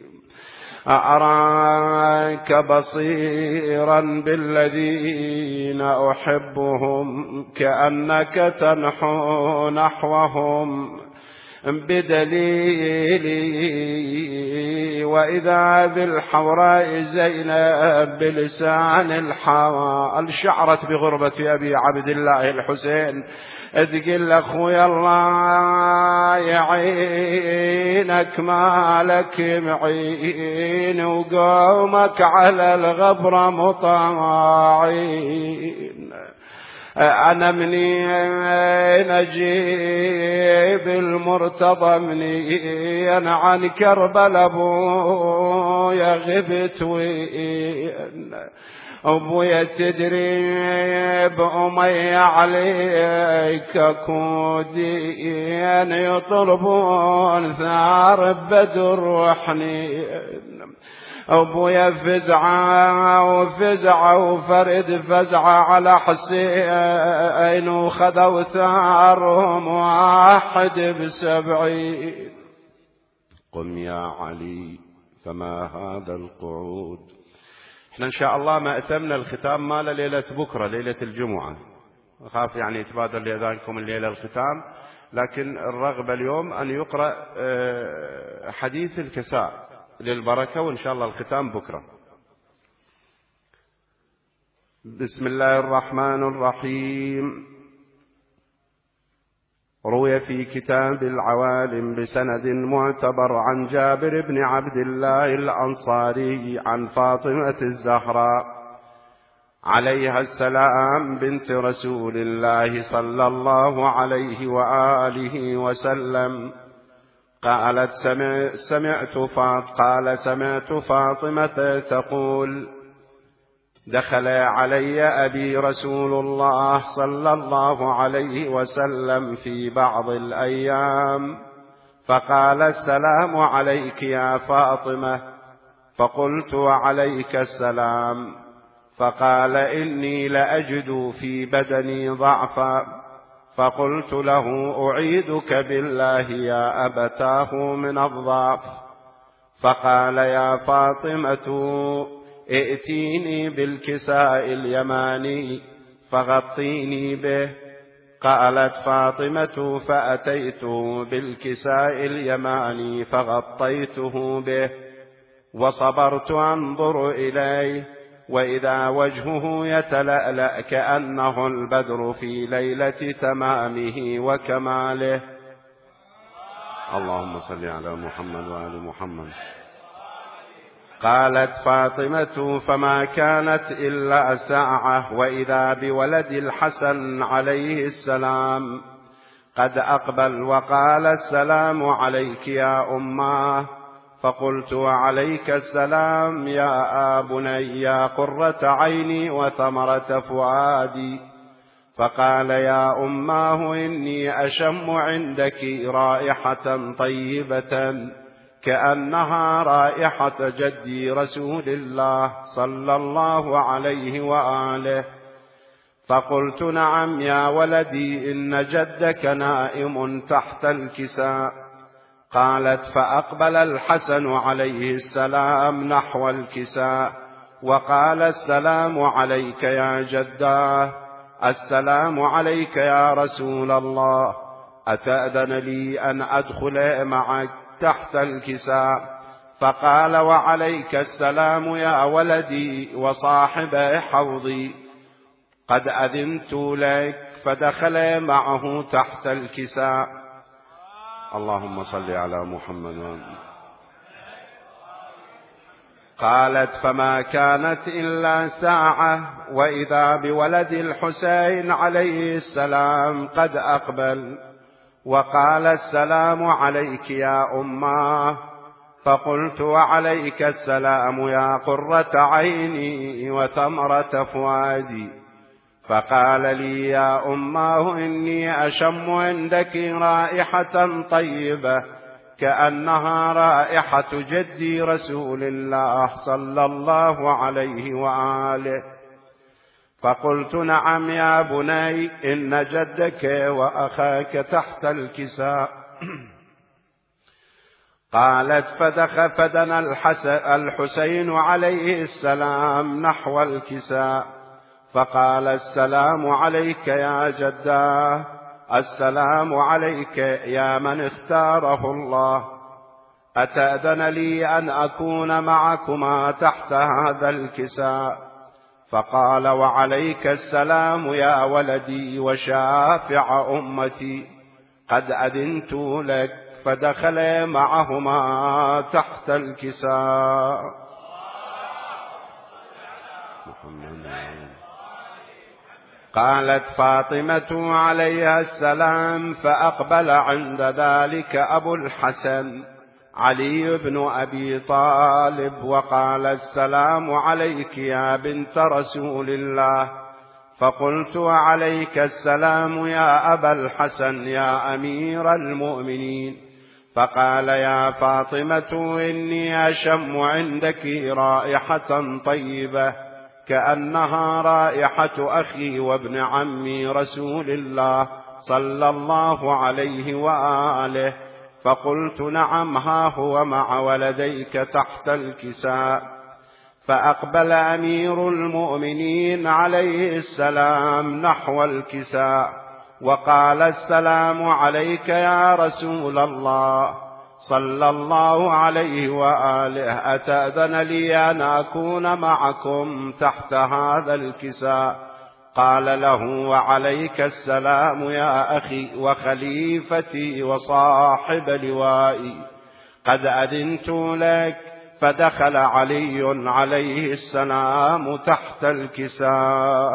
أراك بصيرا بالذين أحبهم كأنك تنحو نحوهم بدليلي، وإذا بالحوراء زينب بلسان الحال شعرت بغربة أبي عبد الله الحسين تقول أخويا الله يعينك مالك معين وقومك على الغبرة مطاعين، أنا منين أجيب المرتضى منين عن كربل أبويا غبت وين أبويا تدري بأمي عليك كودين يطلبون ثار بدر وحنين، أبويا فزعة وفزعة وفرد فزعة على حسين وخذوا ثارهم واحد بسبعين. قم يا علي فما هذا القعود. احنا ان شاء الله ما اتمنا الختام ماله ليلة بكرة ليلة الجمعة، أخاف يعني يتبادر لأذانكم الليلة الختام، لكن الرغبة اليوم أن يقرأ حديث الكساء للبركة، وإن شاء الله الختام بكرة. بسم الله الرحمن الرحيم. روي في كتاب العوالم بسند معتبر عن جابر بن عبد الله الأنصاري عن فاطمة الزهراء عليها السلام بنت رسول الله صلى الله عليه وآله وسلم قالت سمعت فاط قال سمعت فاطمة تقول: دخل علي أبي رسول الله صلى الله عليه وسلم في بعض الأيام فقال: السلام عليك يا فاطمة. فقلت: وعليك السلام. فقال: إني لأجد في بدني ضعفا. فقلت له: أعيذك بالله يا أبتاه من الضعف. فقال: يا فاطمة ائتيني بالكساء اليماني فغطيني به. قالت فاطمة: فأتيته بالكساء اليماني فغطيته به وصبرت أنظر إليه، وإذا وجهه يتلألأ كأنه البدر في ليلة تمامه وكماله. اللهم صل على محمد وآل محمد. قالت فاطمة فما كانت إلا ساعة وإذا بولد الحسن عليه السلام قد أقبل وقال السلام عليك يا أماه. فقلت وعليك السلام يا بني يا قرة عيني وثمرة فؤادي. فقال يا أماه إني أشم عندك رائحة طيبة كأنها رائحة جدي رسول الله صلى الله عليه وآله. فقلت نعم يا ولدي إن جدك نائم تحت الكساء. قالت فأقبل الحسن عليه السلام نحو الكساء وقال السلام عليك يا جداه. السلام عليك يا رسول الله، أتأذن لي أن أدخل معك تحت الكساء؟ فقال وعليك السلام يا ولدي وصاحب حوضي، قد أذنت لك. فدخل معه تحت الكساء. اللهم صل على محمد. قالت فما كانت إلا ساعة وإذا بولد الحسين عليه السلام قد أقبل وقال السلام عليك يا أماه. فقلت وعليك السلام يا قرة عيني وثمرة فؤادي. فقال لي يا أماه إني أشم عندك رائحة طيبة كأنها رائحة جدي رسول الله صلى الله عليه وآله. فقلت نعم يا بني إن جدك وأخاك تحت الكساء. قالت فدخل فدنا الحسين عليه السلام نحو الكساء فقال السلام عليك يا جداه. السلام عليك يا من اختاره الله، أتأذن لي أن أكون معكما تحت هذا الكساء؟ فقال وعليك السلام يا ولدي وشافع أمتي، قد أذنت لك. فدخل معهما تحت الكساء. قالت فاطمة عليها السلام فأقبل عند ذلك أبو الحسن علي بن أبي طالب وقال السلام عليك يا بنت رسول الله. فقلت وعليك السلام يا أبا الحسن يا أمير المؤمنين. فقال يا فاطمة إني أشم عندك رائحة طيبة كأنها رائحة أخي وابن عمي رسول الله صلى الله عليه وآله. فقلت نعم ها هو مع ولديك تحت الكساء. فأقبل أمير المؤمنين عليه السلام نحو الكساء وقال السلام عليك يا رسول الله صلى الله عليه وآله، أتأذن لي أن أكون معكم تحت هذا الكساء؟ قال له وعليك السلام يا أخي وخليفتي وصاحب لوائي، قد أذنت لك. فدخل علي عليه السلام تحت الكساء.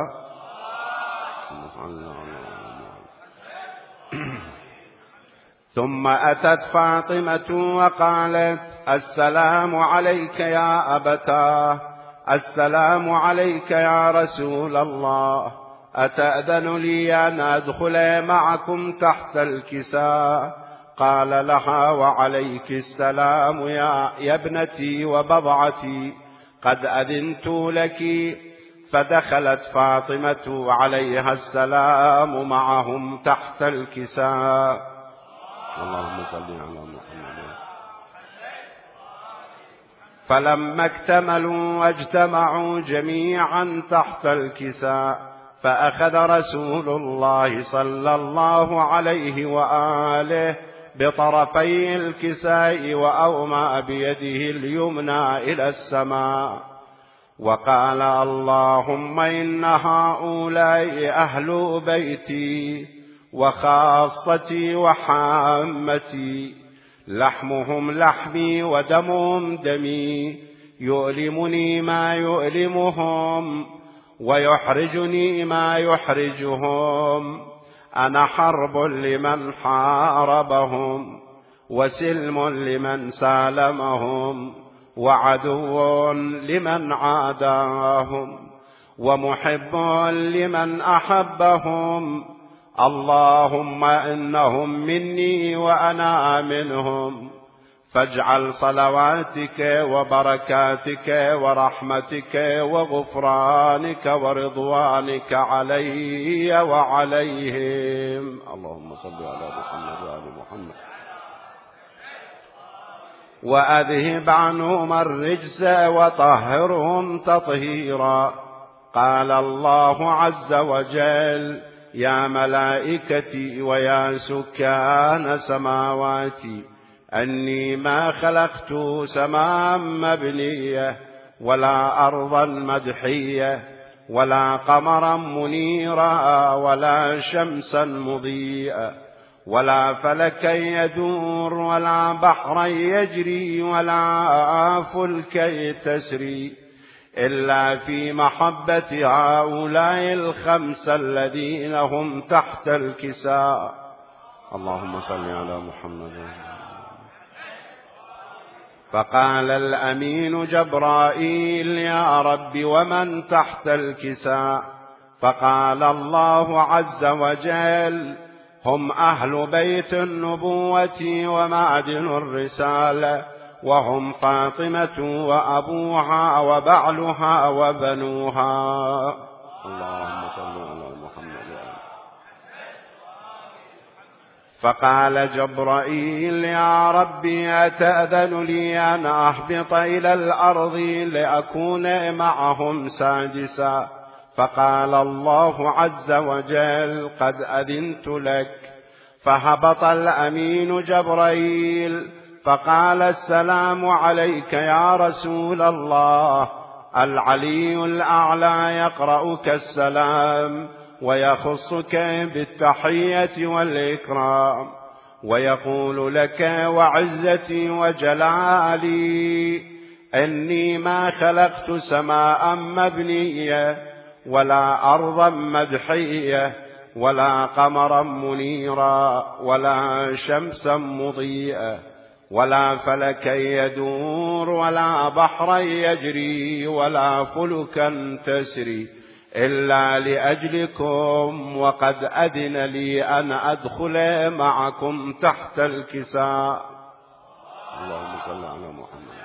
ثم أتت فاطمة وقالت السلام عليك يا أبتاه. السلام عليك يا رسول الله، أتأذن لي أن أدخل معكم تحت الكساء؟ قال لها وعليك السلام يا, يا ابنتي وبضعتي، قد أذنت لك. فدخلت فاطمة عليها السلام معهم تحت الكساء. اللهم صل على محمد. فلما اكتملوا واجتمعوا جميعا تحت الكساء فأخذ رسول الله صلى الله عليه وآله بطرفي الكساء وأومأ بيده اليمنى إلى السماء وقال اللهم إن هؤلاء أهل بيتي وخاصتي وحامتي، لحمهم لحمي ودمهم دمي، يؤلمني ما يؤلمهم ويحرجني ما يحرجهم. أنا حرب لمن حاربهم وسلم لمن سالمهم وعدو لمن عاداهم ومحب لمن أحبهم. اللهم إنهم مني وأنا منهم، فاجعل صلواتك وبركاتك ورحمتك وغفرانك ورضوانك علي وعليهم. اللهم صل على محمد وآل محمد. وأذهب عنهم الرجس وطهرهم تطهيرا. قال الله عز وجل: يا ملائكتي ويا سكان سماواتي، أني ما خلقت سماء مبنية ولا أرضا مدحية ولا قمرا منيرا ولا شمسا مضيئا ولا فلكا يدور ولا بحرا يجري ولا فلكا تسري إلا في محبة هؤلاء الخمسة الذين هم تحت الكساء. اللهم صل على محمد. فقال الأمين جبرائيل: يا رب ومن تحت الكساء؟ فقال الله عز وجل: هم أهل بيت النبوة ومعدن الرسالة، وهم فاطمة وأبوها وبعلها وبنوها. اللهم صل على محمد. فقال جبرائيل: يا ربي أتأذن لي أن أهبط إلى الأرض لأكون معهم سادسا؟ فقال الله عز وجل: قد أذنت لك. فهبط الأمين جبرائيل فقال: السلام عليك يا رسول الله. العلي الأعلى يقرأك السلام ويخصك بالتحية والإكرام ويقول لك: وعزتي وجلالي إني ما خلقت سماء مبنية ولا أرضا مدحية ولا قمرا منيرا ولا شمسا مضيئة ولا فلكا يدور ولا بحرا يجري ولا فلكا تسري إلا لأجلكم، وقد أذن لي أن أدخل معكم تحت الكساء. اللهم صل على محمد.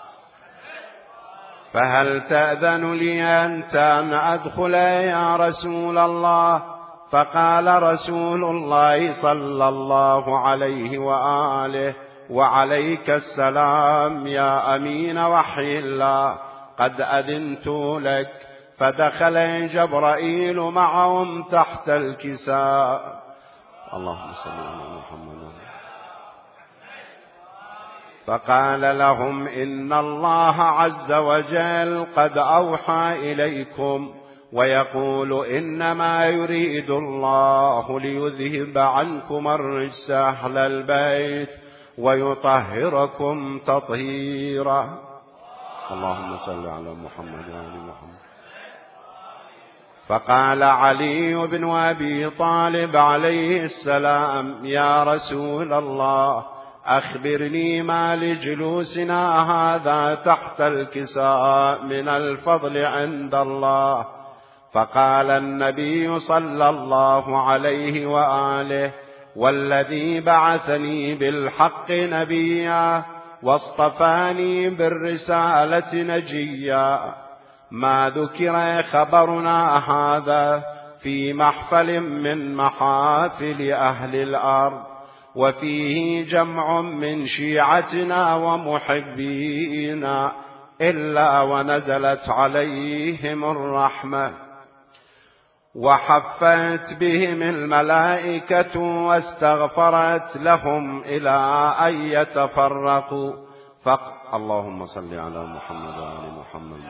فهل تأذن لي أنت أن أدخل يا رسول الله؟ فقال رسول الله صلى الله عليه وآله: وعليك السلام يا أمين وحي الله، قد أذنت لك. فدخل جبرائيل معهم تحت الكساء. اللهم صل على محمد. فقال لهم: إن الله عز وجل قد أوحى إليكم ويقول: إنما يريد الله ليذهب عنكم الرجس أهل البيت ويطهركم تطهيرا. اللهم صل على محمد وآل محمد. فقال علي بن أبي طالب عليه السلام: يا رسول الله، أخبرني ما لجلوسنا هذا تحت الكساء من الفضل عند الله. فقال النبي صلى الله عليه وآله: والذي بعثني بالحق نبيا واصطفاني بالرسالة نجيا، ما ذكر خبرنا هذا في محفل من محافل أهل الأرض وفيه جمع من شيعتنا ومحبينا إلا ونزلت عليهم الرحمة وحفت بهم الملائكة واستغفرت لهم إلى أن يتفرقوا. فق... اللهم صل على محمد وآل محمد.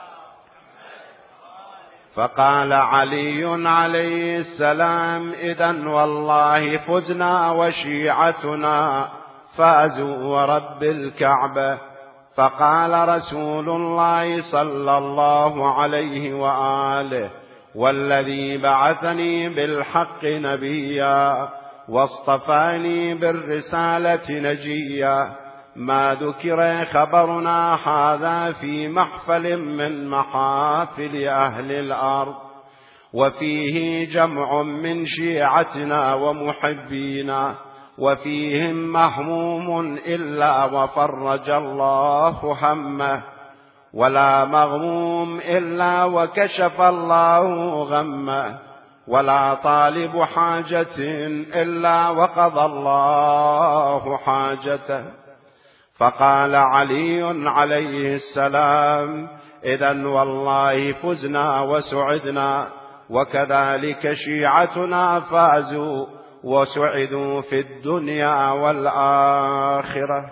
فقال علي عليه السلام: إذن والله فزنا وشيعتنا فازوا ورب الكعبة. فقال رسول الله صلى الله عليه وآله: والذي بعثني بالحق نبيا واصطفاني بالرسالة نجيا، ما ذكر خبرنا هذا في محفل من محافل أهل الأرض، وفيه جمع من شيعتنا ومحبينا، وفيهم مهموم إلا وفرج الله همه، ولا مغموم إلا وكشف الله غمه، ولا طالب حاجة إلا وقضى الله حاجته. فقال علي عليه السلام: إذن والله فزنا وسعدنا، وكذلك شيعتنا فازوا وسعدوا في الدنيا والآخرة.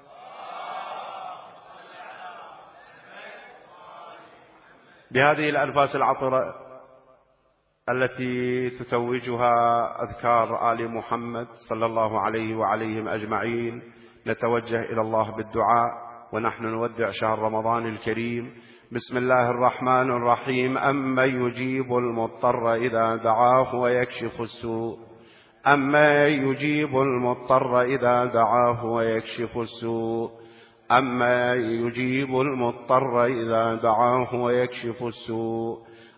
بهذه الأنفاس العطرة التي تتوجها أذكار آل محمد صلى الله عليه وعليهم أجمعين، نتوجه إلى الله بالدعاء ونحن نودع شهر رمضان الكريم. بسم الله الرحمن الرحيم. أمن يجيب المضطر إذا دعاه ويكشف السوء أمن يجيب المضطر إذا دعاه ويكشف السوء أمن يجيب المضطر إذا دعاه ويكشف السوء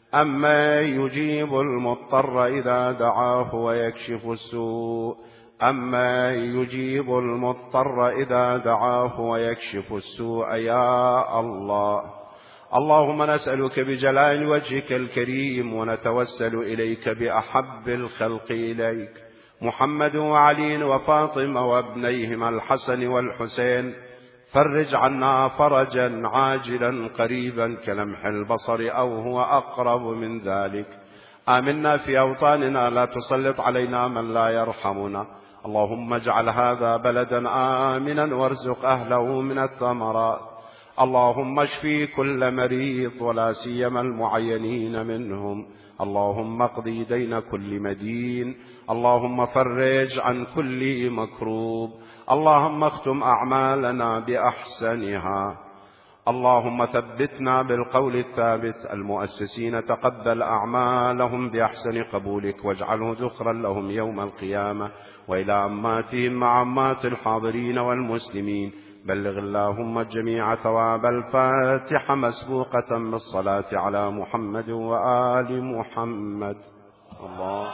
أمن يجيب المضطر إذا دعاه ويكشف السوء أما يجيب المضطر إذا دعاه ويكشف السوء. يا الله، اللهم نسألك بجلال وجهك الكريم ونتوسل إليك بأحب الخلق إليك محمد وعلي وفاطمة وابنيهما الحسن والحسين، فرج عنا فرجا عاجلا قريبا كلمح البصر أو هو أقرب من ذلك. آمنا في أوطاننا، لا تسلط علينا من لا يرحمنا. اللهم اجعل هذا بلدا آمنا وارزق أهله من الثمرات. اللهم اشفي كل مريض ولا سيما المعينين منهم. اللهم اقضي دين كل مدين. اللهم فرج عن كل مكروب. اللهم اختم أعمالنا بأحسنها. اللهم ثبتنا بالقول الثابت. المؤسسين تقبل أعمالهم بأحسن قبولك واجعله ذخرا لهم يوم القيامة، وإلى عماتهم مع عمات الحاضرين والمسلمين. بلغ اللهم جميع ثواب الفاتحة مسبوقة بالصلاة على محمد وآل محمد. الله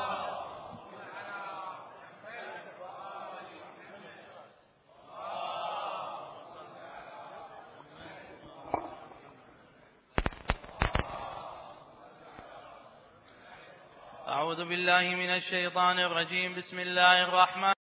أعوذ بالله من الشيطان الرجيم. بسم الله الرحمن